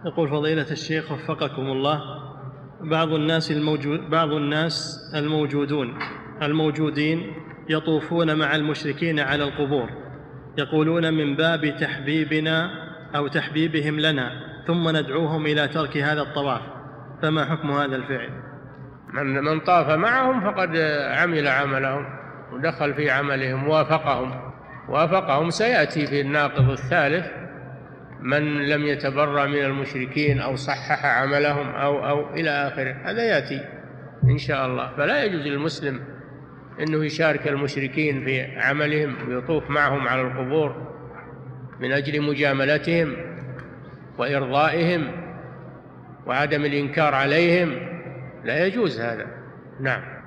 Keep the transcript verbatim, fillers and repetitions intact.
يقول فضيلة الشيخ وفقكم الله، بعض الناس الموجود بعض الناس الموجودون الموجودين يطوفون مع المشركين على القبور، يقولون من باب تحبيبنا أو تحبيبهم لنا، ثم ندعوهم إلى ترك هذا الطواف، فما حكم هذا الفعل؟ من من طاف معهم فقد عمل عملهم ودخل في عملهم، وافقهم وافقهم سيأتي في الناقض الثالث من لم يتبرأ من المشركين أو صحح عملهم أو, أو إلى آخره، هذا يأتي إن شاء الله. فلا يجوز للمسلم أنه يشارك المشركين في عملهم ويطوف معهم على القبور من أجل مجاملتهم وإرضائهم وعدم الإنكار عليهم، لا يجوز هذا. نعم.